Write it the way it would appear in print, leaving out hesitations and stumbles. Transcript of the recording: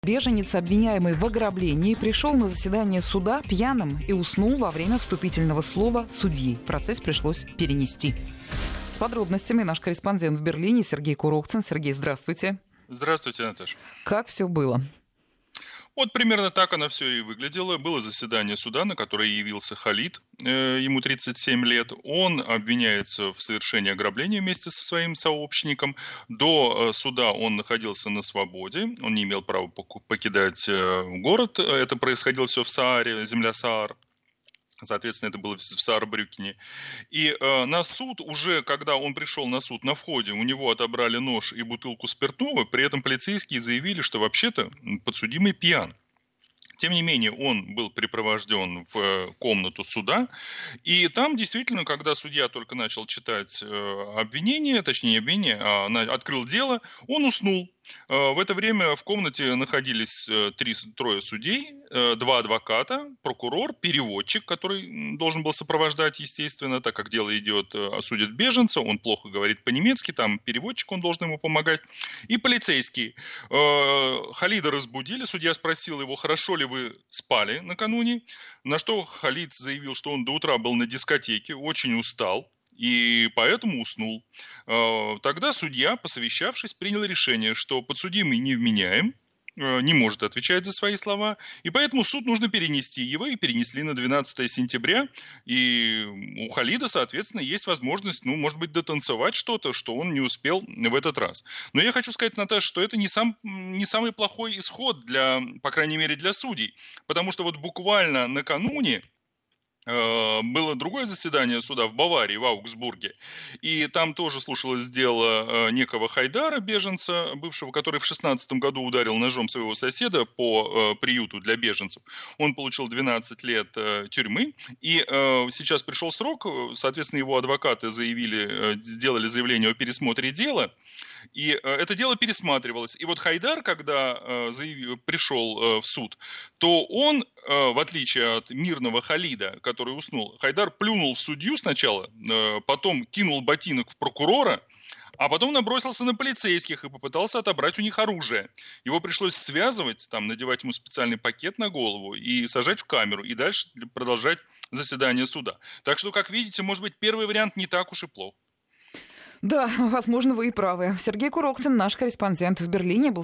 Беженец, обвиняемый в ограблении, пришел на заседание суда пьяным и уснул во время вступительного слова судьи. Процесс пришлось перенести. С подробностями наш корреспондент в Берлине Сергей Курохцин. Сергей, здравствуйте. Здравствуйте, Наташа. Как все было? Вот примерно так оно все и выглядело. Было заседание суда, на которое явился Халид, ему 37 лет. Он обвиняется в совершении ограбления вместе со своим сообщником. До суда он находился на свободе, он не имел права покидать город. Это происходило все в Сааре, земля Саар. Соответственно, это было в Саарбрюкене. И на суд, уже когда он пришел на суд, на входе у него отобрали нож и бутылку спиртного, при этом полицейские заявили, что вообще-то подсудимый пьян. Тем не менее, он был припровожден в комнату суда, и там действительно, когда судья только начал читать обвинение, точнее не обвинение, а открыл дело, он уснул. В это время в комнате находились трое судей, 2 адвоката, прокурор, переводчик, который должен был сопровождать, естественно, так как дело идет, осудят беженца, он плохо говорит по-немецки, там переводчик, он должен ему помогать, и полицейский. Халида разбудили, судья спросил его, хорошо ли вы спали накануне, на что Халид заявил, что он до утра был на дискотеке, очень устал. И поэтому уснул. Тогда судья, посовещавшись, принял решение, что подсудимый невменяем, не может отвечать за свои слова, и поэтому суд нужно перенести. Его и перенесли на 12 сентября, и у Халида, соответственно, есть возможность, может быть, дотанцевать что-то, что он не успел в этот раз. Но я хочу сказать, Наташа, что это не самый плохой исход, по крайней мере, для судей, потому что вот буквально накануне было другое заседание суда в Баварии, в Аугсбурге, и там тоже слушалось дело некого Хайдара, беженца бывшего, который в 2016 году ударил ножом своего соседа по приюту для беженцев. Он получил 12 лет тюрьмы, и сейчас пришел срок, соответственно, его адвокаты сделали заявление о пересмотре дела, и это дело пересматривалось. И вот Хайдар, когда пришел в суд, то он, в отличие от мирного Халида, который уснул, Хайдар плюнул в судью сначала, потом кинул ботинок в прокурора, а потом набросился на полицейских и попытался отобрать у них оружие. Его пришлось связывать, надевать ему специальный пакет на голову и сажать в камеру, и дальше продолжать заседание суда. Так что, как видите, может быть, первый вариант не так уж и плох. Да, возможно, вы и правы. Сергей Курохцин, наш корреспондент в Берлине, был